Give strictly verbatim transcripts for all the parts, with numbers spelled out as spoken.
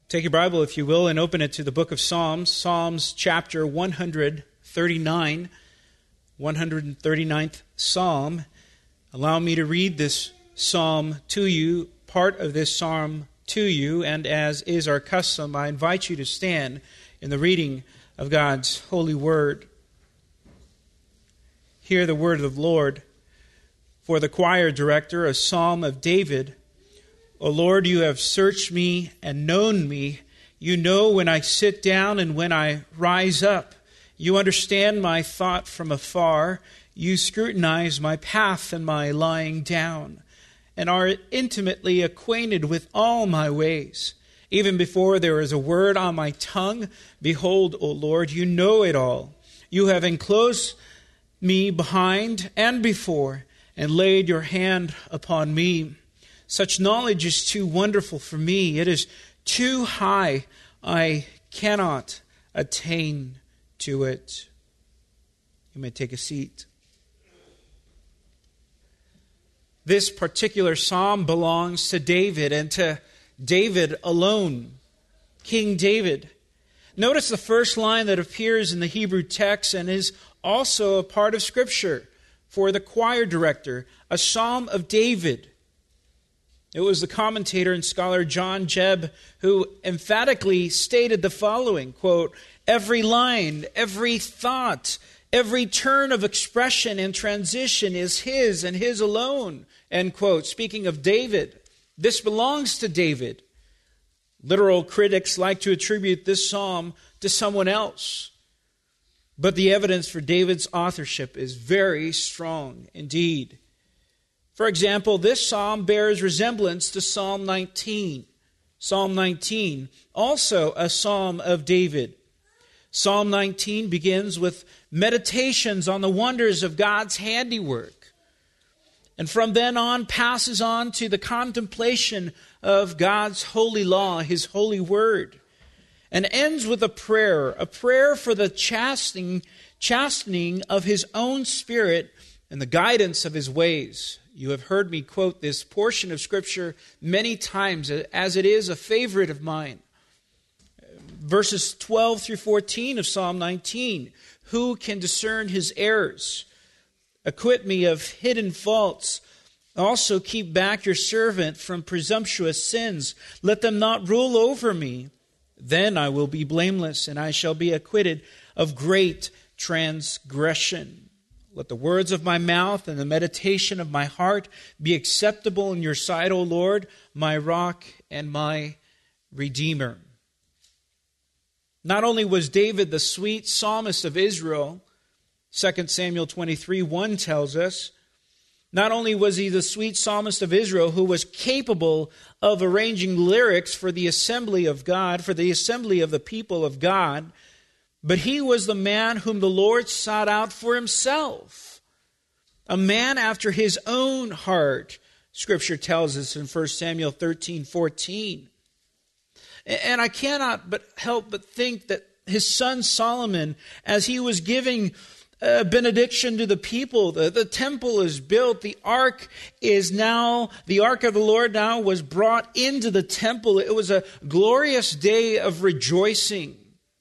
Take your Bible, if you will, and open it to the book of Psalms, Psalms chapter one thirty-nine, one thirty-ninth Psalm. Allow me to read this psalm to you, part of this psalm to you, and as is our custom, I invite you to stand in the reading of God's holy word. Hear the word of the Lord. For the choir director, a psalm of David. O Lord, you have searched me and known me. You know when I sit down and when I rise up. You understand my thought from afar. You scrutinize my path and my lying down, and are intimately acquainted with all my ways. Even before there is a word on my tongue, behold, O Lord, you know it all. You have enclosed me behind and before, and laid your hand upon me. Such knowledge is too wonderful for me. It is too high. I cannot attain to it. You may take a seat. This particular psalm belongs to David, and to David alone, King David. Notice the first line that appears in the Hebrew text and is also a part of Scripture for the choir director, a psalm of David. It was the commentator and scholar John Jebb who emphatically stated the following, quote, every line, every thought, every turn of expression and transition is his and his alone, end quote. Speaking of David, this belongs to David. Literal critics like to attribute this psalm to someone else, but the evidence for David's authorship is very strong indeed. For example, this psalm bears resemblance to Psalm nineteen. Psalm nineteen, also a psalm of David. Psalm nineteen begins with meditations on the wonders of God's handiwork, and from then on passes on to the contemplation of God's holy law, His holy word, and ends with a prayer, a prayer for the chastening, chastening of His own spirit and the guidance of His ways. You have heard me quote this portion of Scripture many times, as it is a favorite of mine. Verses twelve through fourteen of Psalm nineteen. Who can discern his errors? Acquit me of hidden faults. Also keep back your servant from presumptuous sins. Let them not rule over me. Then I will be blameless, and I shall be acquitted of great transgression. Let the words of my mouth and the meditation of my heart be acceptable in your sight, O Lord, my rock and my redeemer. Not only was David the sweet psalmist of Israel, Second Samuel twenty-three one tells us, not only was he the sweet psalmist of Israel who was capable of arranging lyrics for the assembly of God, for the assembly of the people of God, but he was the man whom the Lord sought out for Himself. A man after His own heart, Scripture tells us in First Samuel thirteen fourteen. And I cannot but help but think that his son Solomon, as he was giving a benediction to the people, the, the temple is built, the ark is now, the ark of the Lord now was brought into the temple. It was a glorious day of rejoicing.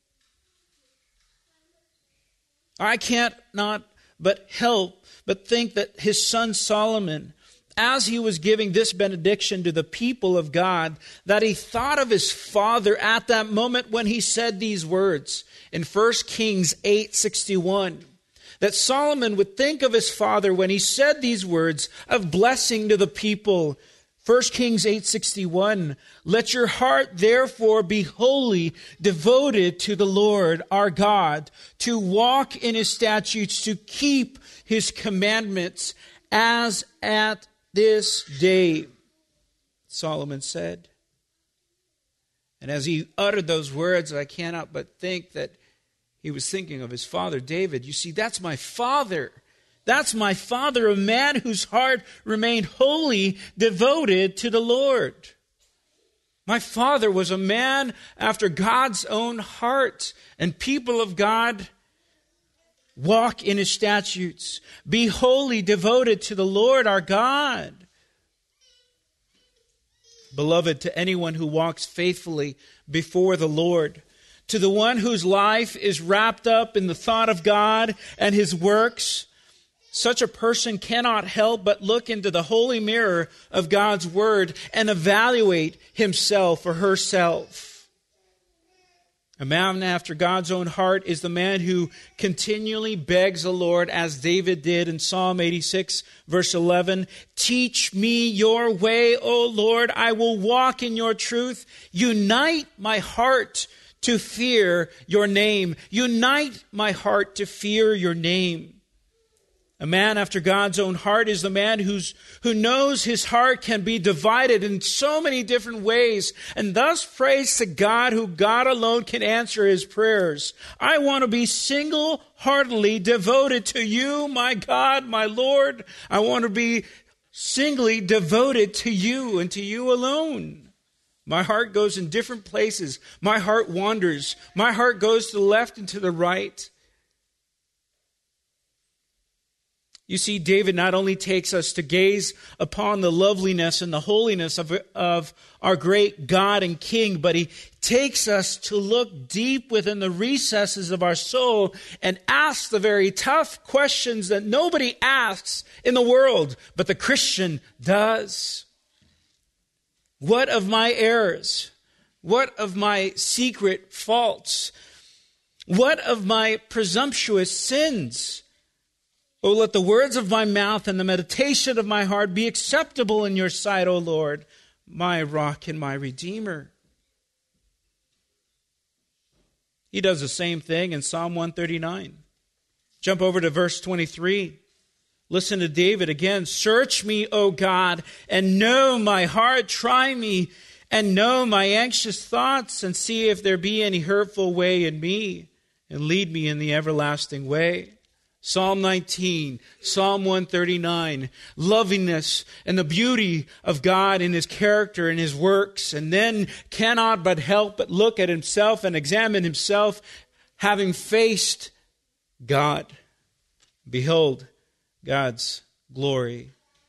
I can't not but help but think that his son Solomon, as he was giving this benediction to the people of God, that he thought of his father at that moment when he said these words in First Kings eight sixty-one. That Solomon would think of his father when he said these words of blessing to the people. First Kings eight sixty-one, let your heart therefore be wholly devoted to the Lord our God, to walk in His statutes, to keep His commandments, as at this day, Solomon said. And as he uttered those words, I cannot but think that he was thinking of his father David. You see, that's my father. That's my father, a man whose heart remained wholly devoted to the Lord. My father was a man after God's own heart. And people of God, walk in His statutes. Be wholly devoted to the Lord our God. Beloved, to anyone who walks faithfully before the Lord, to the one whose life is wrapped up in the thought of God and His works, such a person cannot help but look into the holy mirror of God's Word and evaluate himself or herself. A man after God's own heart is the man who continually begs the Lord, as David did in Psalm eighty-six, verse eleven, "Teach me your way, O Lord, I will walk in your truth. Unite my heart to fear your name. Unite my heart to fear your name." A man after God's own heart is the man who's, who knows his heart can be divided in so many different ways, and thus prays to God, who God alone can answer his prayers. I want to be single-heartedly devoted to you, my God, my Lord. I want to be singly devoted to you and to you alone. My heart goes in different places. My heart wanders. My heart goes to the left and to the right. You see, David not only takes us to gaze upon the loveliness and the holiness of, of our great God and King, but he takes us to look deep within the recesses of our soul and ask the very tough questions that nobody asks in the world, but the Christian does. What of my errors? What of my secret faults? What of my presumptuous sins? Oh, let the words of my mouth and the meditation of my heart be acceptable in your sight, O Lord, my rock and my redeemer. He does the same thing in Psalm one thirty-nine. Jump over to verse twenty-three. Listen to David again. "Search me, O God, and know my heart. Try me and know my anxious thoughts, and see if there be any hurtful way in me, and lead me in the everlasting way." Psalm nineteen, Psalm one thirty-nine, lovingness and the beauty of God in His character and His works, and then cannot but help but look at himself and examine himself, having faced God. Behold God's glory.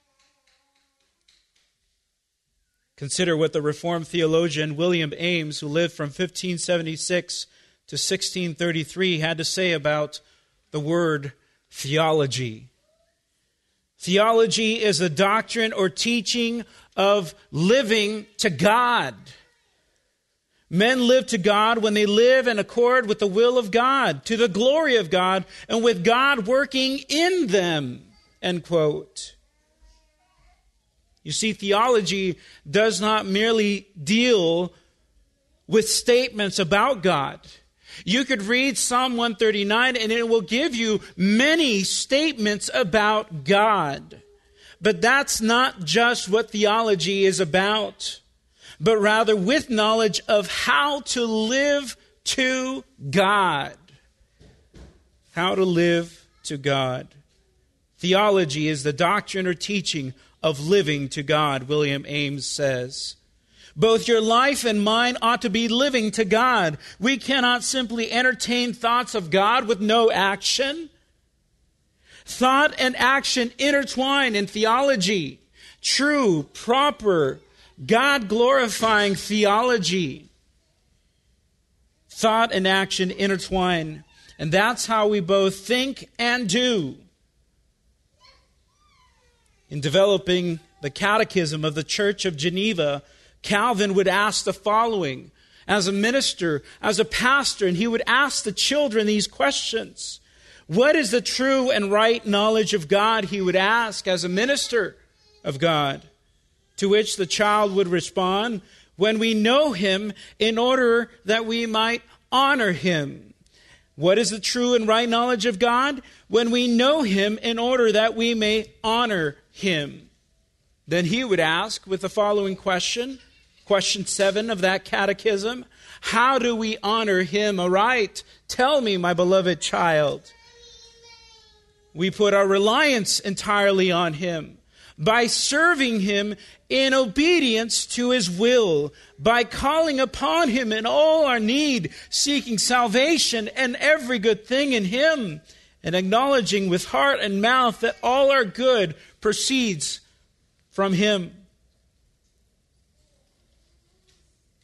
Consider what the Reformed theologian William Ames, who lived from fifteen seventy-six to sixteen thirty-three, had to say about the word theology. Theology is the doctrine or teaching of living to God. Men live to God when they live in accord with the will of God, to the glory of God, and with God working in them. End quote. You see, theology does not merely deal with statements about God. You could read Psalm one thirty-nine and it will give you many statements about God. But that's not just what theology is about, but rather with knowledge of how to live to God. How to live to God. Theology is the doctrine or teaching of living to God, William Ames says. Both your life and mine ought to be living to God. We cannot simply entertain thoughts of God with no action. Thought and action intertwine in theology. True, proper, God-glorifying theology. Thought and action intertwine. And that's how we both think and do. In developing the Catechism of the Church of Geneva, Calvin would ask the following as a minister, as a pastor, and he would ask the children these questions. What is the true and right knowledge of God? He would ask as a minister of God. To which the child would respond, when we know Him in order that we might honor Him. What is the true and right knowledge of God? When we know Him in order that we may honor Him. Then he would ask with the following question, question seven of that catechism, how do we honor Him aright? Tell me, my beloved child. We put our reliance entirely on Him by serving Him in obedience to His will, by calling upon Him in all our need, seeking salvation and every good thing in Him, and acknowledging with heart and mouth that all our good proceeds from Him.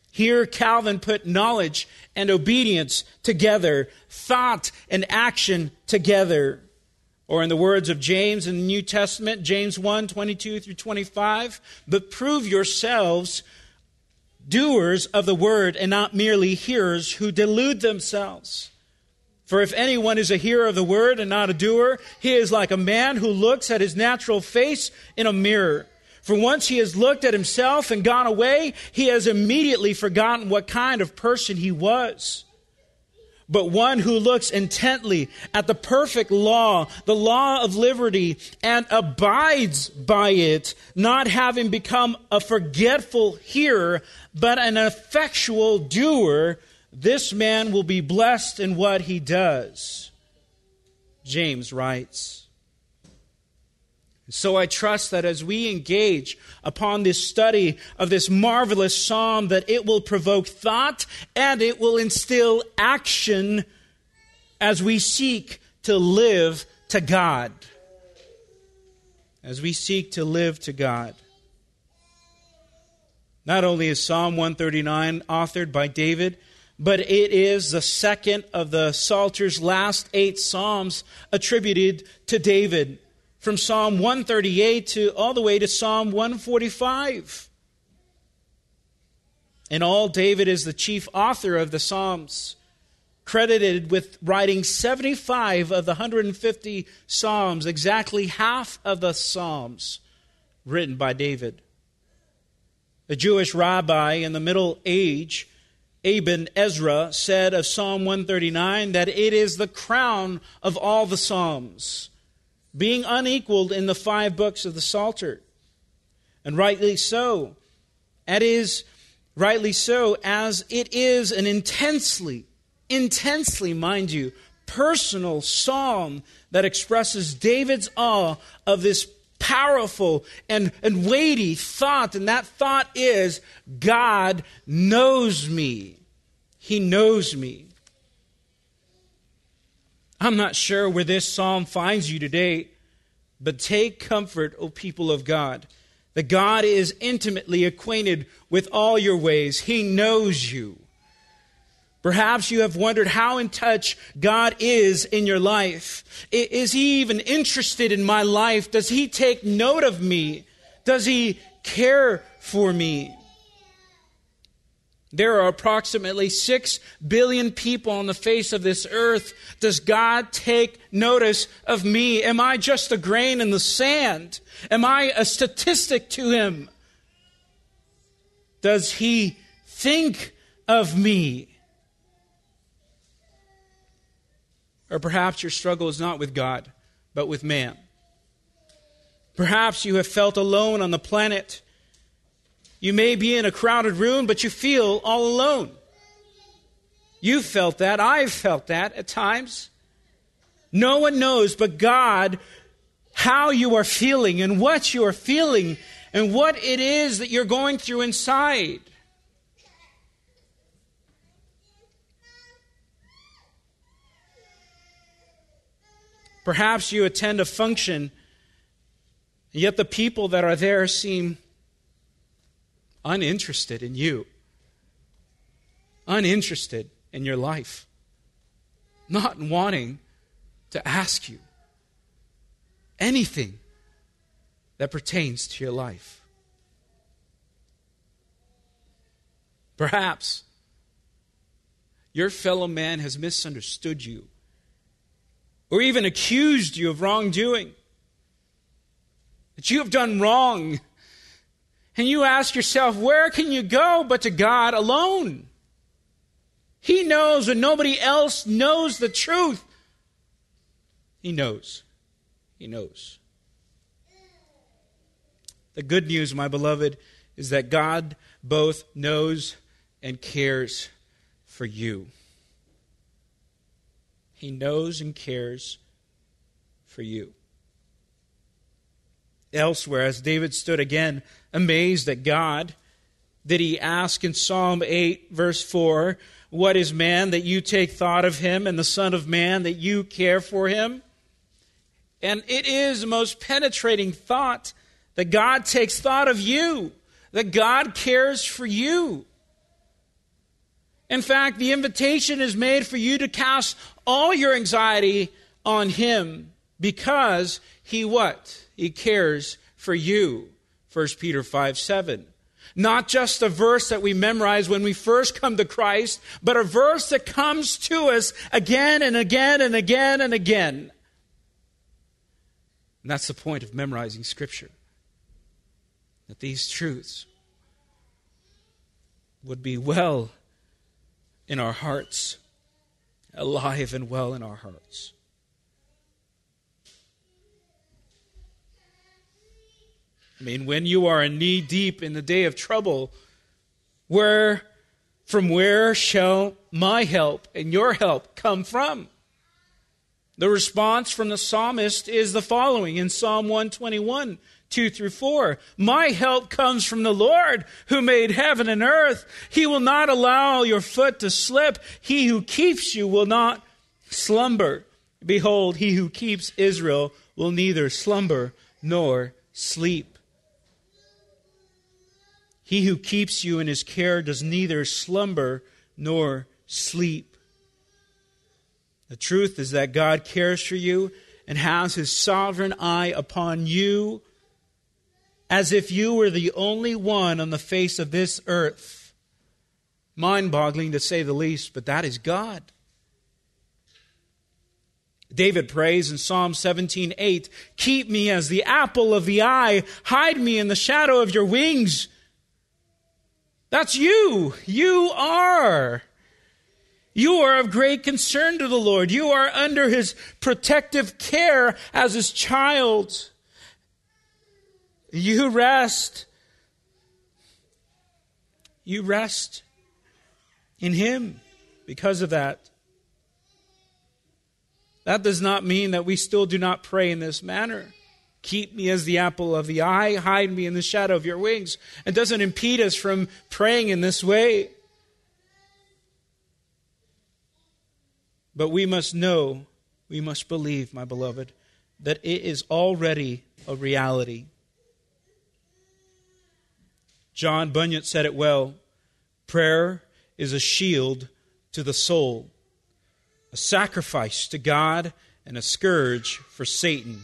Here, Calvin put knowledge and obedience together, thought and action together. Or in the words of James in the New Testament, James one, twenty-two through twenty-five, but prove yourselves doers of the word and not merely hearers who delude themselves. For if anyone is a hearer of the word and not a doer, he is like a man who looks at his natural face in a mirror. For once he has looked at himself and gone away, he has immediately forgotten what kind of person he was. But one who looks intently at the perfect law, the law of liberty, and abides by it, not having become a forgetful hearer, but an effectual doer, this man will be blessed in what he does. James writes. So I trust that as we engage upon this study of this marvelous psalm, that it will provoke thought and it will instill action as we seek to live to God. As we seek to live to God. Not only is Psalm one thirty-nine authored by David, but it is the second of the Psalter's last eight psalms attributed to David. From Psalm one thirty-eight to all the way to Psalm one forty-five. In all, David is the chief author of the Psalms, credited with writing seventy-five of the one hundred fifty Psalms, exactly half of the Psalms written by David. A Jewish rabbi in the Middle Age, Ibn Ezra, said of Psalm one thirty-nine that it is the crown of all the Psalms, being unequaled in the five books of the Psalter. And rightly so. It is rightly so, as it is an intensely, intensely, mind you, personal psalm that expresses David's awe of this powerful and, and weighty thought. And that thought is, God knows me. He knows me. I'm not sure where this psalm finds you today, but take comfort, O people of God, that God is intimately acquainted with all your ways. He knows you. Perhaps you have wondered how in touch God is in your life. Is He even interested in my life? Does He take note of me? Does He care for me? There are approximately six billion people on the face of this earth. Does God take notice of me? Am I just a grain in the sand? Am I a statistic to Him? Does He think of me? Or perhaps your struggle is not with God, but with man. Perhaps you have felt alone on the planet. You may be in a crowded room, but you feel all alone. You've felt that. I've felt that at times. No one knows but God how you are feeling and what you are feeling and what it is that you're going through inside. Perhaps you attend a function, yet the people that are there seem uninterested in you, uninterested in your life, not wanting to ask you anything that pertains to your life. Perhaps your fellow man has misunderstood you or even accused you of wrongdoing, that you have done wrong. And you ask yourself, where can you go but to God alone? He knows when nobody else knows the truth. He knows. He knows. The good news, my beloved, is that God both knows and cares for you. He knows and cares for you. Elsewhere, as David stood again, amazed at God, did he ask in Psalm eight, verse four, "What is man that you take thought of him, and the Son of Man that you care for him?" And it is the most penetrating thought that God takes thought of you, that God cares for you. In fact, the invitation is made for you to cast all your anxiety on him because he what? He cares for you. First Peter five seven. Not just a verse that we memorize when we first come to Christ, but a verse that comes to us again and again and again and again. And that's the point of memorizing Scripture. That these truths would be well in our hearts, alive and well in our hearts. I mean, when you are knee deep in the day of trouble, where, from where shall my help and your help come from? The response from the psalmist is the following in Psalm one twenty-one, two through four. My help comes from the Lord who made heaven and earth. He will not allow your foot to slip. He who keeps you will not slumber. Behold, he who keeps Israel will neither slumber nor sleep. He who keeps you in his care does neither slumber nor sleep. The truth is that God cares for you and has his sovereign eye upon you as if you were the only one on the face of this earth. Mind-boggling to say the least, but that is God. David prays in Psalm seventeen eight, keep me as the apple of the eye, hide me in the shadow of your wings. That's you. You are. You are of great concern to the Lord. You are under his protective care as his child. You rest. You rest in him because of that. That does not mean that we still do not pray in this manner. Keep me as the apple of the eye. Hide me in the shadow of your wings. It doesn't impede us from praying in this way. But we must know, we must believe, my beloved, that it is already a reality. John Bunyan said it well. Prayer is a shield to the soul, a sacrifice to God, and a scourge for Satan.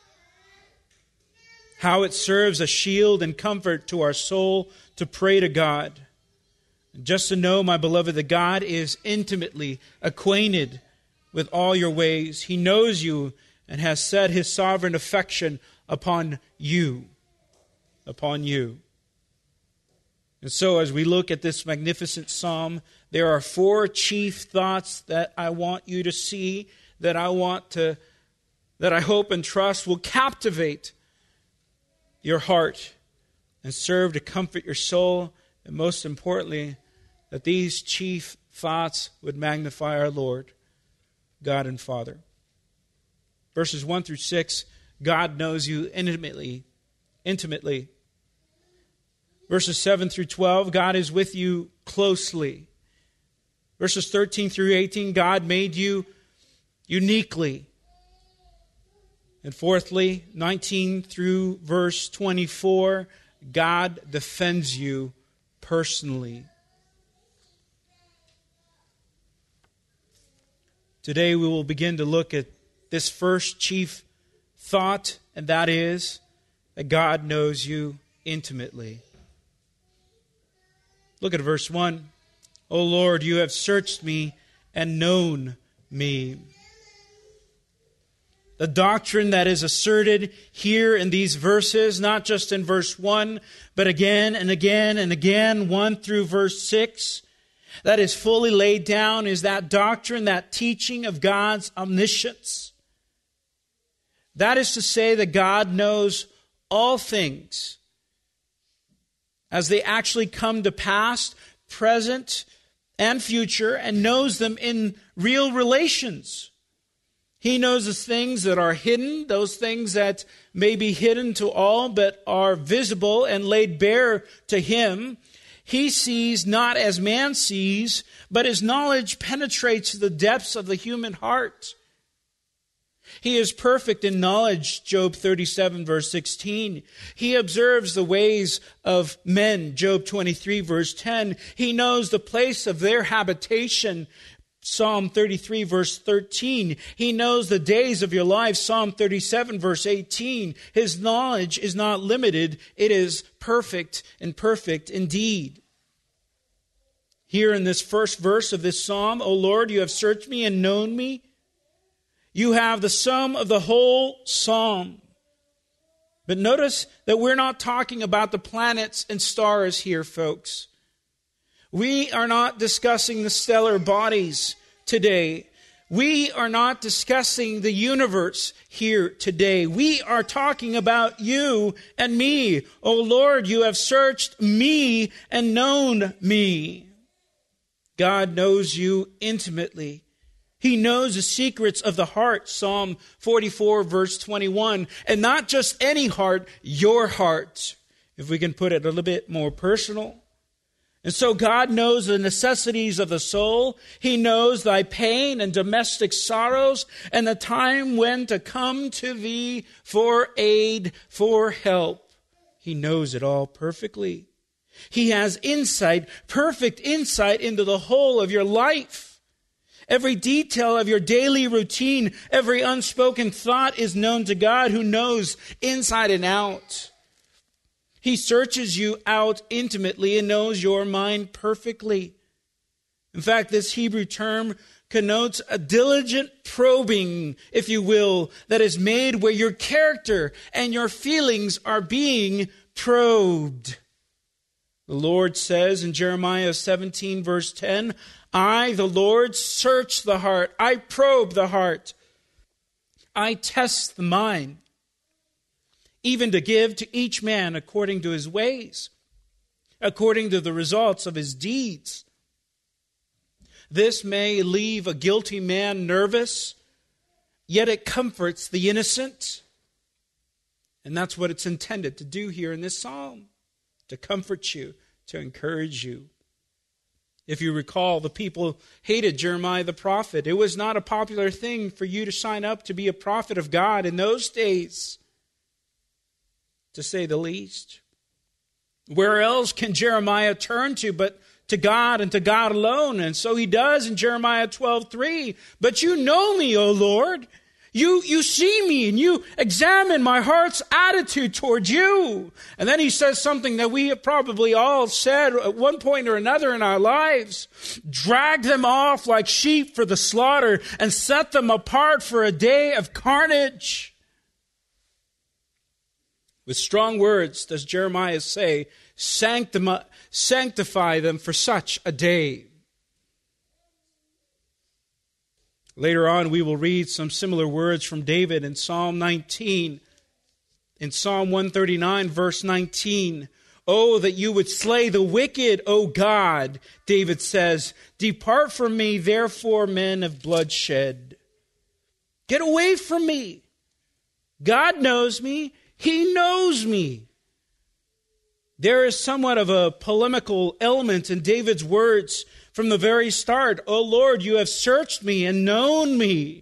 How it serves a shield and comfort to our soul to pray to God. Just to know, my beloved, that God is intimately acquainted with all your ways. He knows you and has set his sovereign affection upon you. Upon you. And so as we look at this magnificent psalm, there are four chief thoughts that I want you to see, that I want to, that I hope and trust will captivate your heart and serve to comfort your soul, and most importantly, that these chief thoughts would magnify our Lord, God and Father. Verses one through six, God knows you intimately, intimately. Verses seven through twelve, God is with you closely. Verses thirteen through eighteen, God made you uniquely. And fourthly, nineteen through verse twenty-four, God defends you personally. Today we will begin to look at this first chief thought, and that is that God knows you intimately. Look at verse one. O Lord, you have searched me and known me. The doctrine that is asserted here in these verses, not just in verse one, but again and again and again, one through verse six, that is fully laid down is that doctrine, that teaching of God's omniscience. That is to say that God knows all things as they actually come to pass, present, and future, and knows them in real relations. He knows the things that are hidden, those things that may be hidden to all, but are visible and laid bare to him. He sees not as man sees, but his knowledge penetrates the depths of the human heart. He is perfect in knowledge, Job thirty-seven, verse sixteen. He observes the ways of men, Job twenty-three, verse ten. He knows the place of their habitation, Psalm thirty-three, verse thirteen. He knows the days of your life, Psalm thirty-seven, verse eighteen. His knowledge is not limited. It is perfect and perfect indeed. Here in this first verse of this psalm, O Lord, you have searched me and known me. You have the sum of the whole psalm. But notice that we're not talking about the planets and stars here, folks. We are not discussing the stellar bodies today. We are not discussing the universe here today. We are talking about you and me. O Lord, you have searched me and known me. God knows you intimately. He knows the secrets of the heart, Psalm forty-four, verse twenty-one. And not just any heart, your heart, if we can put it a little bit more personal. And so God knows the necessities of the soul. He knows thy pain and domestic sorrows and the time when to come to thee for aid, for help. He knows it all perfectly. He has insight, perfect insight into the whole of your life. Every detail of your daily routine, every unspoken thought is known to God, who knows inside and out. He searches you out intimately and knows your mind perfectly. In fact, this Hebrew term connotes a diligent probing, if you will, that is made where your character and your feelings are being probed. The Lord says in Jeremiah seventeen, verse ten, I, the Lord, search the heart. I probe the heart. I test the mind, even to give to each man according to his ways, according to the results of his deeds. This may leave a guilty man nervous, yet it comforts the innocent. And that's what it's intended to do here in this psalm. To comfort you, to encourage you. If you recall, the people hated Jeremiah the prophet. It was not a popular thing for you to sign up to be a prophet of God in those days, to say the least. Where else can Jeremiah turn to but to God and to God alone? And so he does in Jeremiah twelve three. But you know me, O Lord. You, you see me and you examine my heart's attitude toward you. And then he says something that we have probably all said at one point or another in our lives. Drag them off like sheep for the slaughter and set them apart for a day of carnage. With strong words does Jeremiah say, sanctify, sanctify them for such a day. Later on, we will read some similar words from David in Psalm nineteen. In Psalm one thirty-nine, verse nineteen, Oh, that you would slay the wicked, O God, David says. Depart from me, therefore, men of bloodshed. Get away from me. God knows me. He knows me. There is somewhat of a polemical element in David's words from the very start. O Lord, you have searched me and known me.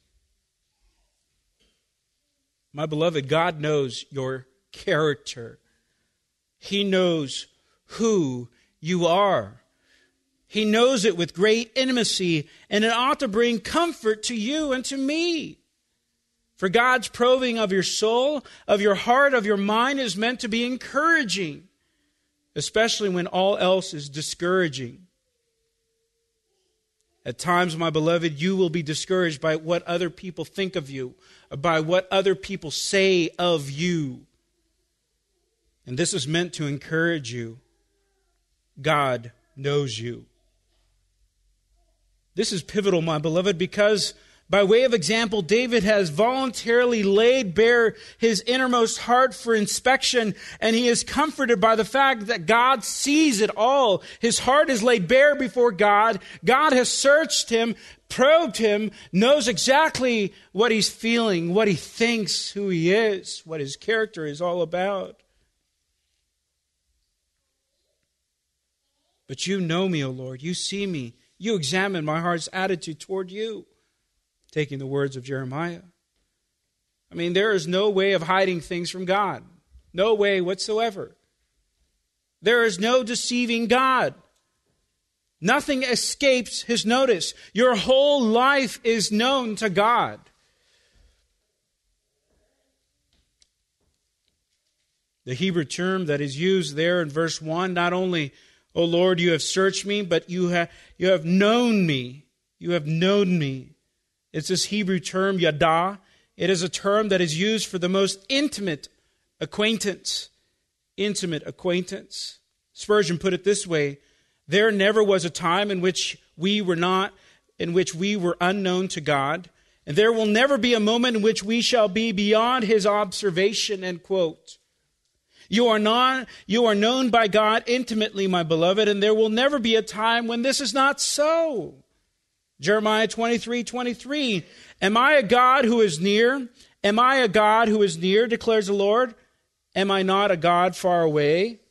My beloved, God knows your character. He knows who you are. He knows it with great intimacy, and it ought to bring comfort to you and to me. For God's probing of your soul, of your heart, of your mind is meant to be encouraging, especially when all else is discouraging. At times, my beloved, you will be discouraged by what other people think of you, by what other people say of you. And this is meant to encourage you. God knows you. This is pivotal, my beloved, because by way of example, David has voluntarily laid bare his innermost heart for inspection, and he is comforted by the fact that God sees it all. His heart is laid bare before God. God has searched him, probed him, knows exactly what he's feeling, what he thinks, who he is, what his character is all about. But you know me, O Lord. You see me. You examine my heart's attitude toward you. Taking the words of Jeremiah. I mean, there is no way of hiding things from God. No way whatsoever. There is no deceiving God. Nothing escapes his notice. Your whole life is known to God. The Hebrew term that is used there in verse one, not only, O Lord, you have searched me, but you have, you have known me. You have known me. It's this Hebrew term, yada. It is a term that is used for the most intimate acquaintance. Intimate acquaintance. Spurgeon put it this way: there never was a time in which we were not, in which we were unknown to God, and there will never be a moment in which we shall be beyond his observation, end quote. You are not, you are known by God intimately, my beloved, and there will never be a time when this is not so. Jeremiah twenty-three twenty-three. Am I a God who is near? Am I a God who is near, declares the Lord? Am I not a God far away?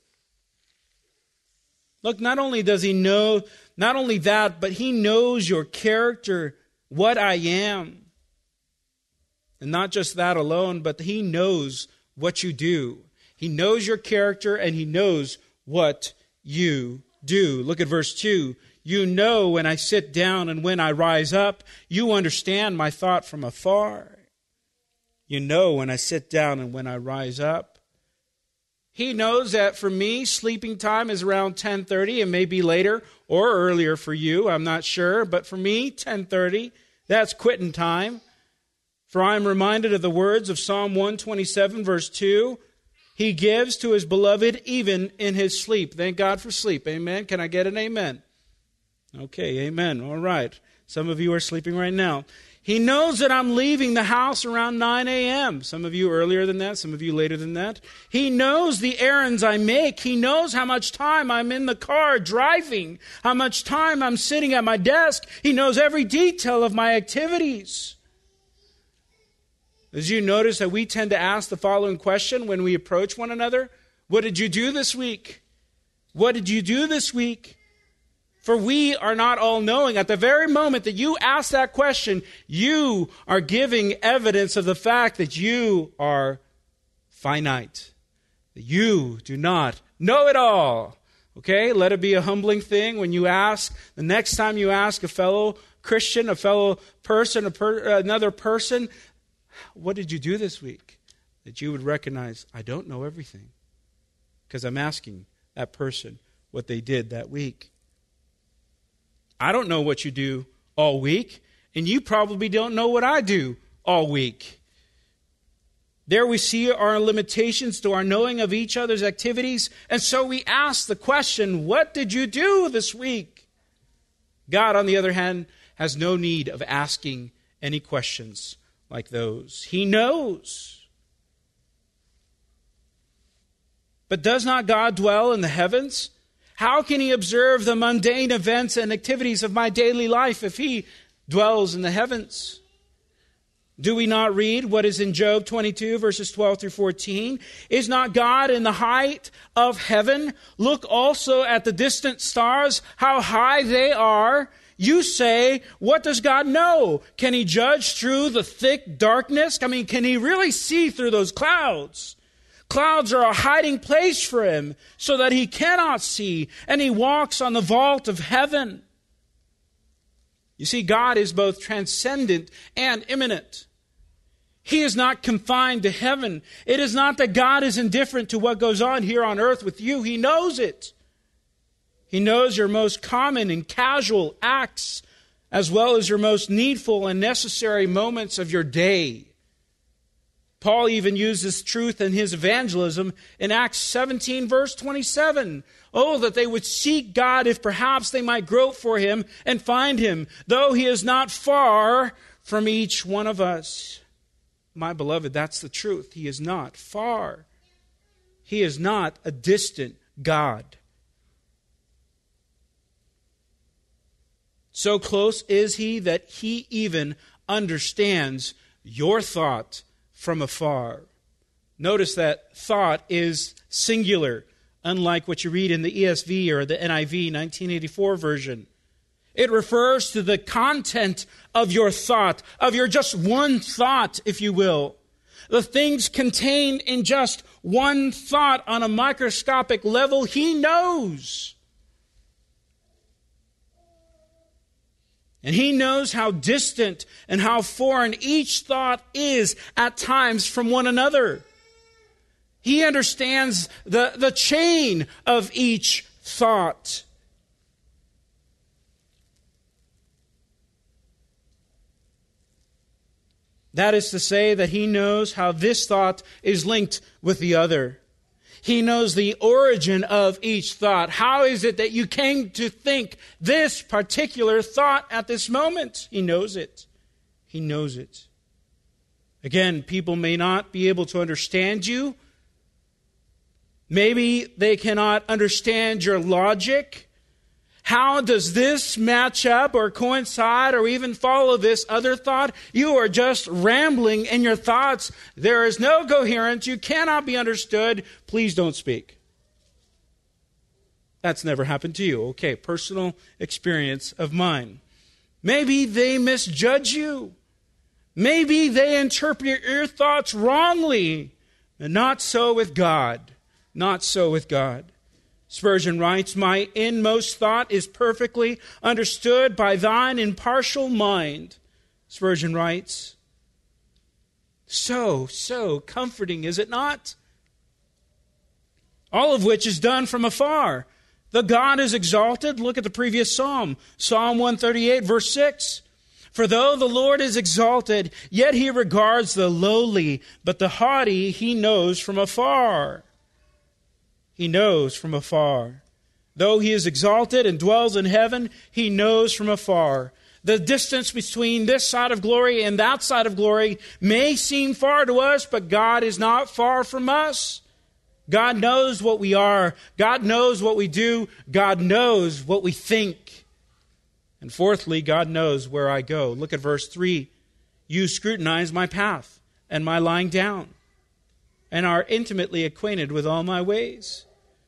Look, not only does he know, not only that, but he knows your character, what I am. And not just that alone, but he knows what you do. He knows your character and he knows what you do. Look at verse two. You know when I sit down and when I rise up. You understand my thought from afar. You know when I sit down and when I rise up. He knows that for me, sleeping time is around ten thirty. It may be later or earlier for you. I'm not sure. But for me, ten thirty, that's quitting time. For I am reminded of the words of Psalm one twenty-seven, verse two. He gives to his beloved even in his sleep. Thank God for sleep. Amen. Can I get an amen? Okay, amen. All right. Some of you are sleeping right now. He knows that I'm leaving the house around nine a.m. Some of you earlier than that, some of you later than that. He knows the errands I make. He knows how much time I'm in the car driving, how much time I'm sitting at my desk. He knows every detail of my activities. As you notice that we tend to ask the following question when we approach one another: what did you do this week? What did you do this week? For we are not all-knowing. At the very moment that you ask that question, you are giving evidence of the fact that you are finite. That you do not know it all. Okay? Let it be a humbling thing when you ask. The next time you ask a fellow Christian, a fellow person, a per, another person, what did you do this week? That you would recognize, I don't know everything. Because I'm asking that person what they did that week. I don't know what you do all week, and you probably don't know what I do all week. There we see our limitations to our knowing of each other's activities, and so we ask the question, what did you do this week? God, on the other hand, has no need of asking any questions like those. He knows. But does not God dwell in the heavens? How can he observe the mundane events and activities of my daily life if he dwells in the heavens? Do we not read what is in Job twenty-two, verses twelve through fourteen? Is not God in the height of heaven? Look also at the distant stars, how high they are. You say, what does God know? Can he judge through the thick darkness? I mean, can he really see through those clouds? Clouds are a hiding place for him so that he cannot see, and he walks on the vault of heaven. You see, God is both transcendent and immanent. He is not confined to heaven. It is not that God is indifferent to what goes on here on earth with you. He knows it. He knows your most common and casual acts, as well as your most needful and necessary moments of your day. Paul even used this truth in his evangelism in Acts seventeen, verse twenty-seven. Oh, that they would seek God if perhaps they might grope for him and find him, though he is not far from each one of us. My beloved, that's the truth. He is not far. He is not a distant God. So close is he that he even understands your thought from afar. Notice that thought is singular, unlike what you read in the E S V or the N I V nineteen eighty-four version. It refers to the content of your thought, of your just one thought, if you will. the things contained in just one thought on a microscopic level. He knows. And He knows how distant and how foreign each thought is at times from one another. He understands the, the chain of each thought. That is to say that He knows how this thought is linked with the other. He knows the origin of each thought. How is it that you came to think this particular thought at this moment? He knows it. He knows it. Again, people may not be able to understand you. Maybe they cannot understand your logic. How does this match up or coincide or even follow this other thought? You are just rambling in your thoughts. There is no coherence. You cannot be understood. Please don't speak. That's never happened to you. Okay, personal experience of mine. Maybe they misjudge you. Maybe they interpret your thoughts wrongly. And not so with God. Not so with God. Spurgeon writes, "My inmost thought is perfectly understood by thine impartial mind." Spurgeon writes, so, so comforting, is it not? All of which is done from afar. The God is exalted. Look at the previous psalm. Psalm one thirty-eight, verse six. "For though the Lord is exalted, yet He regards the lowly, but the haughty He knows from afar." He knows from afar. Though He is exalted and dwells in heaven, He knows from afar. The distance between this side of glory and that side of glory may seem far to us, but God is not far from us. God knows what we are. God knows what we do. God knows what we think. And fourthly, God knows where I go. Look at verse three. "You scrutinize my path and my lying down, and are intimately acquainted with all my ways."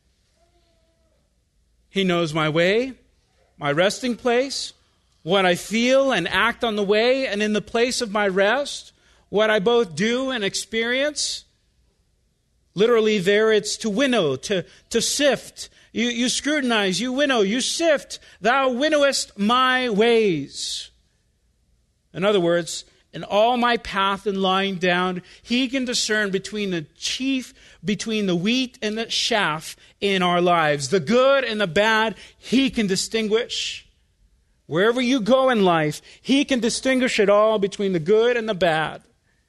He knows my way, my resting place, what I feel and act on the way and in the place of my rest, what I both do and experience. Literally there it's to winnow, to, to sift. You, you scrutinize, you winnow, you sift. Thou winnowest my ways. In other words, in all my path and lying down, He can discern between the chief, between the wheat and the chaff in our lives. The good and the bad, He can distinguish. Wherever you go in life, He can distinguish it all between the good and the bad.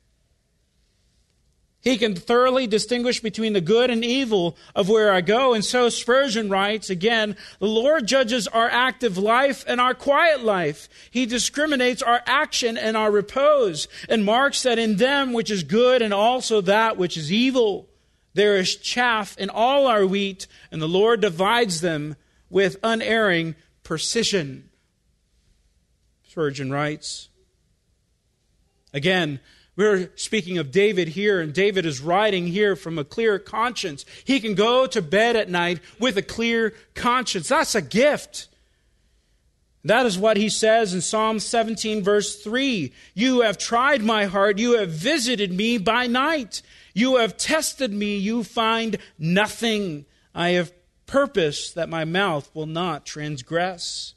He can thoroughly distinguish between the good and evil of where I go. And so Spurgeon writes, again, "The Lord judges our active life and our quiet life. He discriminates our action and our repose, and marks that in them which is good and also that which is evil. There is chaff in all our wheat, and the Lord divides them with unerring precision." Spurgeon writes. Again, we're speaking of David here, and David is writing here from a clear conscience. He can go to bed at night with a clear conscience. That's a gift. That is what he says in Psalm seventeen, verse three. "You have tried my heart. You have visited me by night. You have tested me. You find nothing. I have purposed that my mouth will not transgress."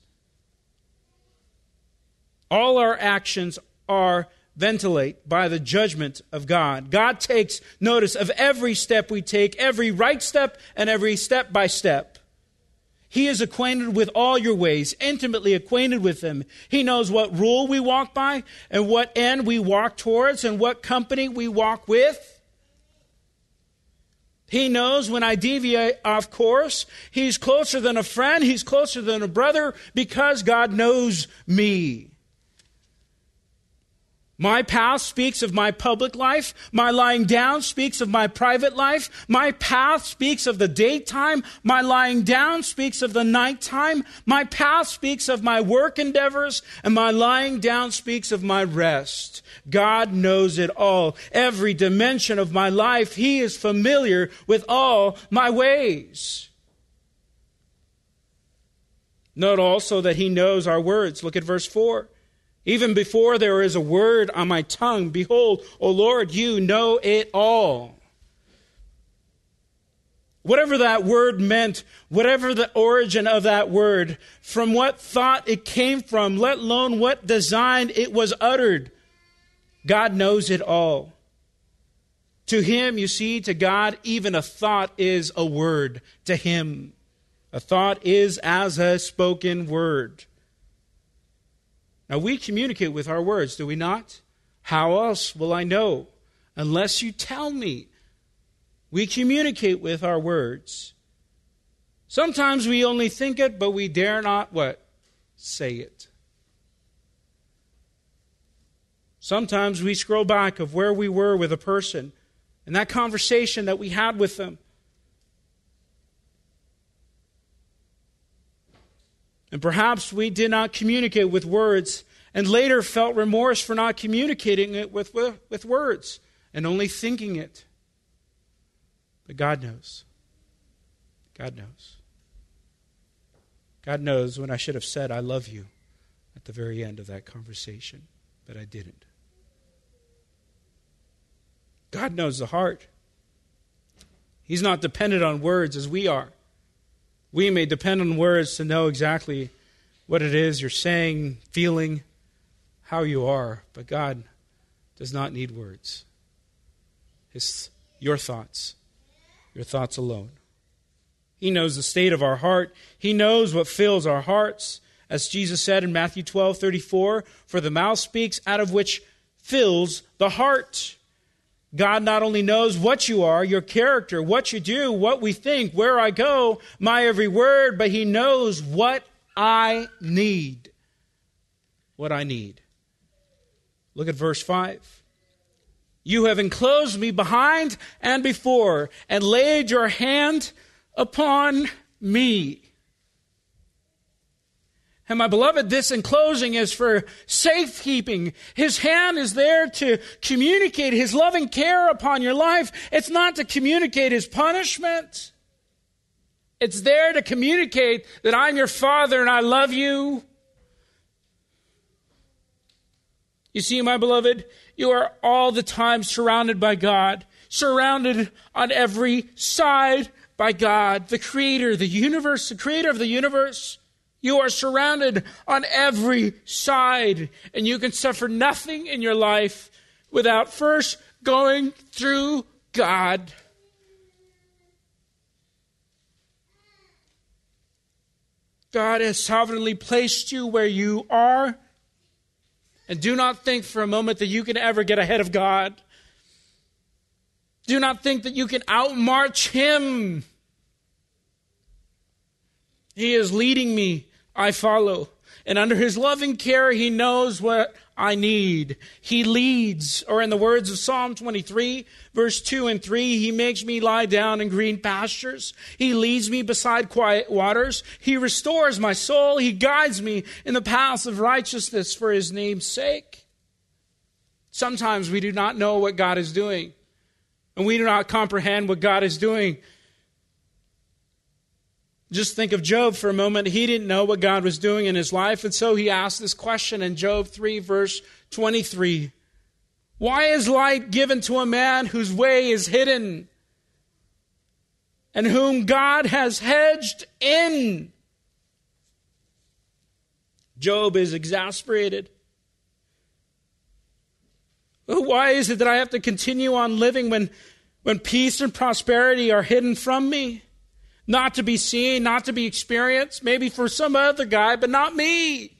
All our actions are ventilate by the judgment of God. God takes notice of every step we take, every right step and every step by step. He is acquainted with all your ways, intimately acquainted with them. He knows what rule we walk by and what end we walk towards and what company we walk with. He knows when I deviate off course. He's closer than a friend. He's closer than a brother because God knows me. My path speaks of my public life. My lying down speaks of my private life. My path speaks of the daytime. My lying down speaks of the nighttime. My path speaks of my work endeavors. And my lying down speaks of my rest. God knows it all. Every dimension of my life, He is familiar with all my ways. Note also that He knows our words. Look at verse four. Even before there is a word on my tongue, behold, O Lord, you know it all. Whatever that word meant, whatever the origin of that word, from what thought it came from, let alone what design it was uttered, God knows it all. To him, you see, to God, even a thought is a word. To him, a thought is as a spoken word. Now, we communicate with our words, do we not? How else will I know? Unless you tell me. We communicate with our words. Sometimes we only think it, but we dare not what? Say it. Sometimes we scroll back of where we were with a person and that conversation that we had with them. And perhaps we did not communicate with words and later felt remorse for not communicating it with, with, with words and only thinking it. But God knows. God knows. God knows when I should have said, I love you at the very end of that conversation, but I didn't. God knows the heart. He's not dependent on words as we are. We may depend on words to know exactly what it is you're saying, feeling, how you are. But God does not need words. His, your thoughts, your thoughts alone. He knows the state of our heart. He knows what fills our hearts. As Jesus said in Matthew twelve thirty-four, for the mouth speaks out of which fills the heart. God not only knows what you are, your character, what you do, what we think, where I go, my every word, but he knows what I need. What I need. Look at verse five. You have enclosed me behind and before, and laid your hand upon me. And my beloved, this enclosing is for safekeeping. His hand is there to communicate his loving care upon your life. It's not to communicate his punishment. It's there to communicate that I'm your Father and I love you. You see, my beloved, you are all the time surrounded by God, surrounded on every side by God, the Creator, the universe, the Creator of the universe. You are surrounded on every side, and you can suffer nothing in your life without first going through God. God has sovereignly placed you where you are, and do not think for a moment that you can ever get ahead of God. Do not think that you can outmarch him. He is leading me. I follow. And under his loving care, he knows what I need. He leads, or in the words of Psalm twenty-three, verse two and three, he makes me lie down in green pastures. He leads me beside quiet waters. He restores my soul. He guides me in the paths of righteousness for his name's sake. Sometimes we do not know what God is doing, and we do not comprehend what God is doing. Just think of Job for a moment. He didn't know what God was doing in his life, and so he asked this question in Job three, verse twenty-three. Why is light given to a man whose way is hidden, and whom God has hedged in? Job is exasperated. Why is it that I have to continue on living when, when peace and prosperity are hidden from me? Not to be seen, not to be experienced, maybe for some other guy, but not me.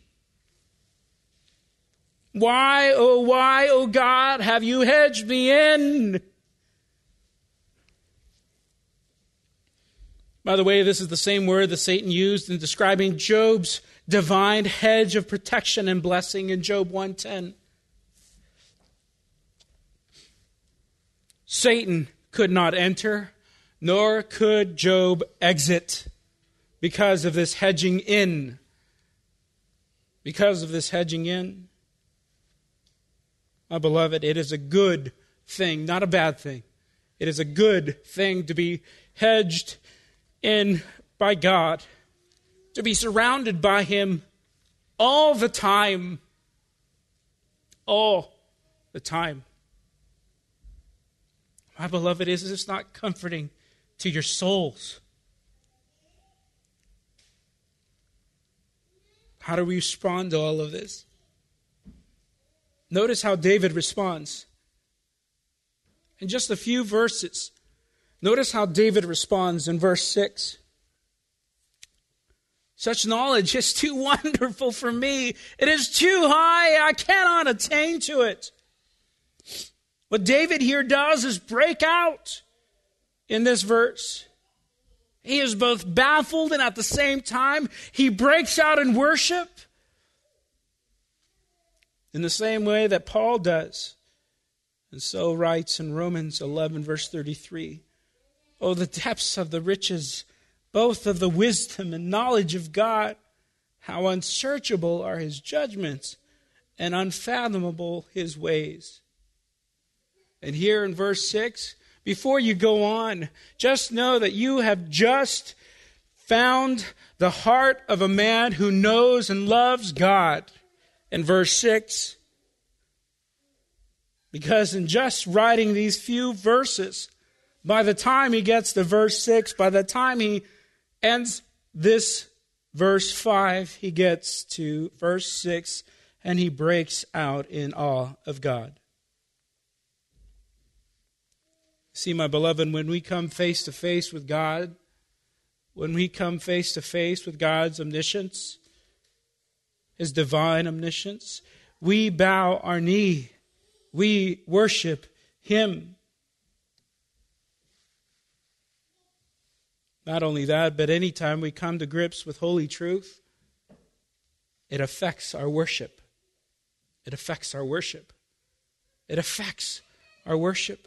Why, oh why, oh God, have you hedged me in? By the way, this is the same word that Satan used in describing Job's divine hedge of protection and blessing in Job one ten. Satan could not enter, nor could Job exit because of this hedging in. Because of this hedging in. My beloved, it is a good thing, not a bad thing. It is a good thing to be hedged in by God, to be surrounded by him all the time. all the time. My beloved, is this not comforting to your souls? How do we respond to all of this? Notice how David responds. In just a few verses, notice how David responds in verse six. Such knowledge is too wonderful for me. It is too high. I cannot attain to it. What David here does is break out in this verse. He is both baffled and at the same time, he breaks out in worship in the same way that Paul does. And so writes in Romans eleven, verse thirty-three, "Oh, the depths of the riches, both of the wisdom and knowledge of God, how unsearchable are his judgments and unfathomable his ways." And here in verse six, before you go on, just know that you have just found the heart of a man who knows and loves God. In verse six, because in just writing these few verses, by the time he gets to verse six, by the time he ends this verse five, he gets to verse six, and he breaks out in awe of God. See, my beloved, when we come face to face with God, when we come face to face with God's omniscience, his divine omniscience, we bow our knee. We worship him. Not only that, but anytime we come to grips with holy truth, it affects our worship. It affects our worship. It affects our worship.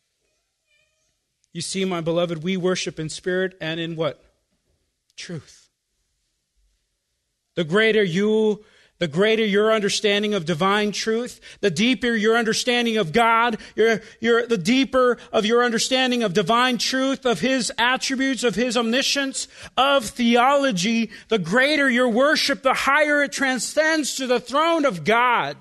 You see, my beloved, we worship in spirit and in what? Truth. The greater you, the greater your understanding of divine truth, the deeper your understanding of God, your, your, the deeper of your understanding of divine truth, of his attributes, of his omniscience, of theology, the greater your worship, the higher it transcends to the throne of God.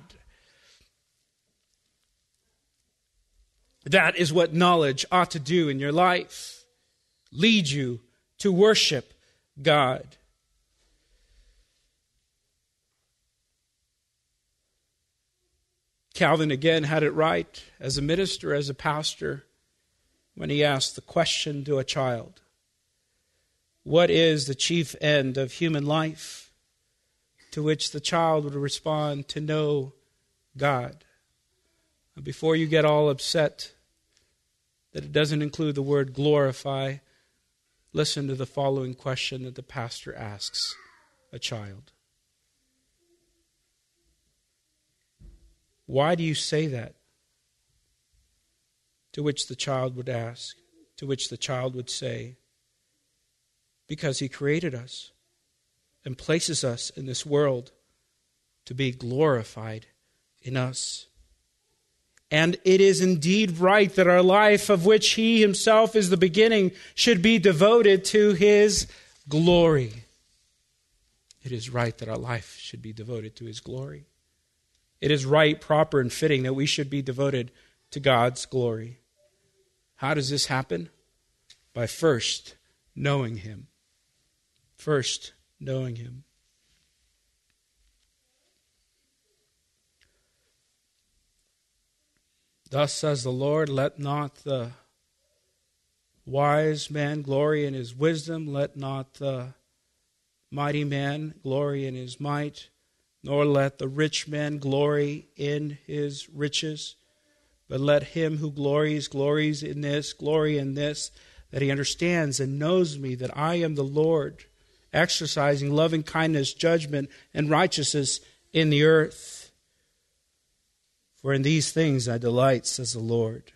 That is what knowledge ought to do in your life. Lead you to worship God. Calvin again had it right as a minister, as a pastor, when he asked the question to a child, "What is the chief end of human life?" To which the child would respond, "To know God." Before you get all upset that it doesn't include the word glorify, listen to the following question that the pastor asks a child. "Why do you say that?" To which the child would ask, to which the child would say, "Because he created us and places us in this world to be glorified in us. And it is indeed right that our life, of which he himself is the beginning, should be devoted to his glory." It is right that our life should be devoted to his glory. It is right, proper, and fitting that we should be devoted to God's glory. How does this happen? By first knowing him. First knowing him. "Thus says the Lord, let not the wise man glory in his wisdom, let not the mighty man glory in his might, nor let the rich man glory in his riches, but let him who glories, glories in this, glory in this, that he understands and knows me, that I am the Lord, exercising loving kindness, judgment, and righteousness in the earth. For in these things I delight, says the Lord."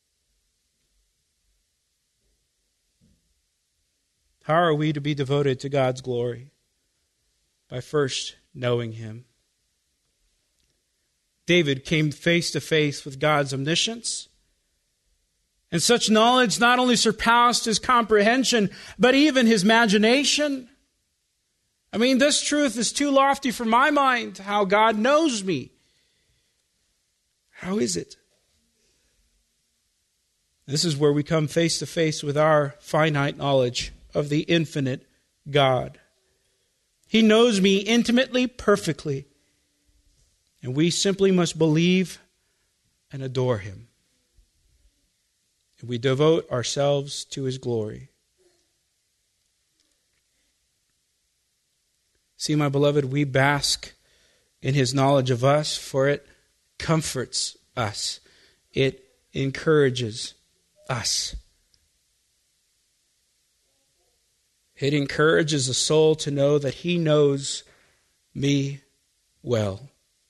How are we to be devoted to God's glory? By first knowing him. David came face to face with God's omniscience. And such knowledge not only surpassed his comprehension, but even his imagination. I mean, this truth is too lofty for my mind, how God knows me. How is it? This is where we come face to face with our finite knowledge of the infinite God. He knows me intimately, perfectly, and we simply must believe and adore him. And we devote ourselves to his glory. See, my beloved, we bask in his knowledge of us, for it comforts us. It encourages us. It encourages the soul to know that he knows me well.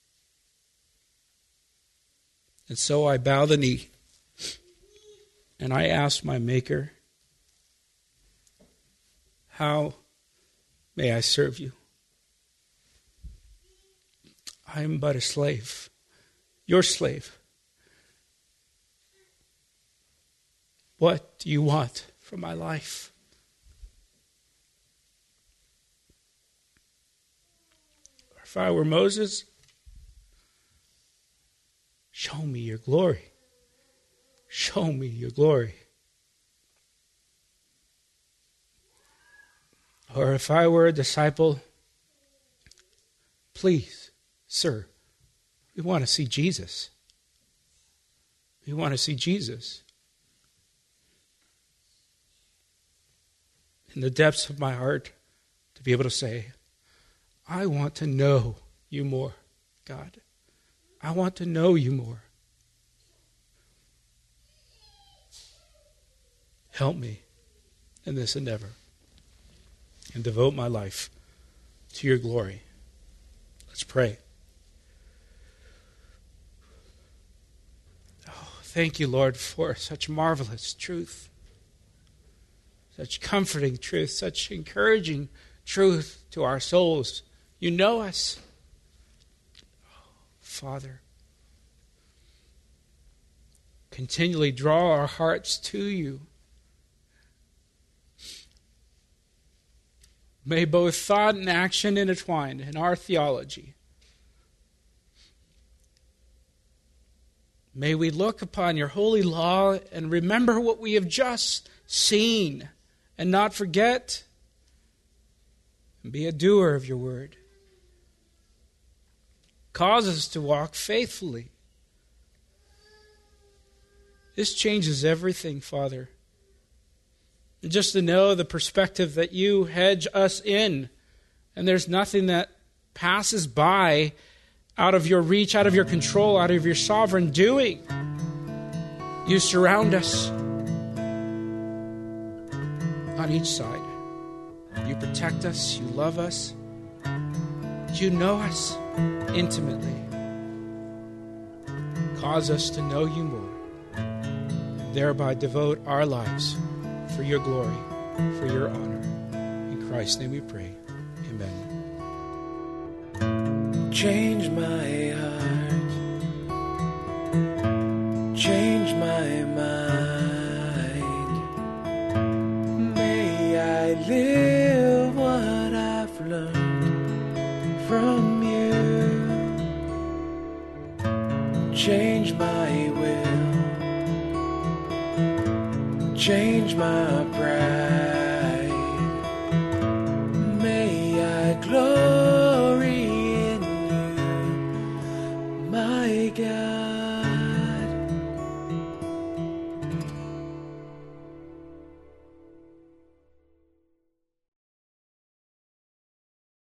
And so I bow the knee and I ask my Maker, how may I serve you? I am but a slave, your slave. What do you want from my life? If I were Moses, show me your glory. Show me your glory. Or if I were a disciple, please, sir, we want to see Jesus. We want to see Jesus. In the depths of my heart, to be able to say, I want to know you more, God. I want to know you more. Help me in this endeavor and devote my life to your glory. Let's pray. Oh, thank you, Lord, for such marvelous truth, such comforting truth, such encouraging truth to our souls. You know us. Oh, Father, continually draw our hearts to you. May both thought and action intertwine in our theology. May we look upon your holy law and remember what we have just seen and not forget and be a doer of your word. Cause us to walk faithfully. This changes everything, Father. And just to know the perspective that you hedge us in, and there's nothing that passes by out of your reach, out of your control, out of your sovereign doing. You surround us on each side. You protect us. You love us. You know us intimately. Cause us to know you more, and thereby devote our lives for your glory, for your honor. In Christ's name we pray. Amen. Change my heart, change my mind. May I live what I've learned from you. Change my will, change my breath.